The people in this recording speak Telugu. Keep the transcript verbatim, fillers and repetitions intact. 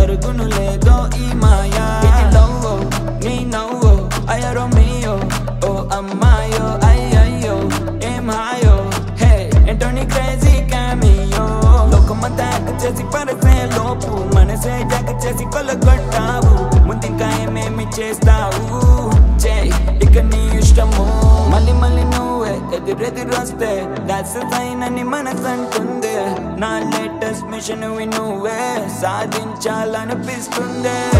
జరుగును లేదో ఈ మాయా ఇది లవ్ నీ నవ్వు అయ్యరో మీయో ఓ అమ్మాయో అయ్యయ్యో ఏం హాయో హే ఏంటో నీ క్రేజీ క్యామియో లోకమంతా చేసి పరసే లోపు మనసే జగ చేసి కొలగొట్టావు ముందింకా ఏమేమి చేస్తావు చే ఇక నీ ఇష్టము మళ్ళీ మళ్ళీ నువ్వే ఎదురెదురొస్తే దాట్స్ సైన్ అని మనసు అంటుంది నా లేటెస్ట్ మిషన్ నువ్వే సాధించాలనిపిస్తుంది